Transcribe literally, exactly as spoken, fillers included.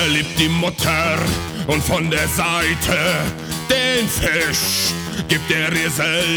verliebt die Mutter und von der Seite den Fisch gibt er ihr selber.